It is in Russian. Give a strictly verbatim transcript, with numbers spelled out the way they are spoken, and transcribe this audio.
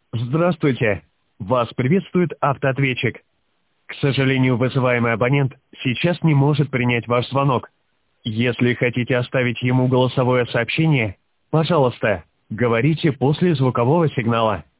Здравствуйте. Вас приветствует автоответчик. К сожалению, вызываемый абонент сейчас не может принять ваш звонок. Если хотите оставить ему голосовое сообщение, пожалуйста, говорите после звукового сигнала.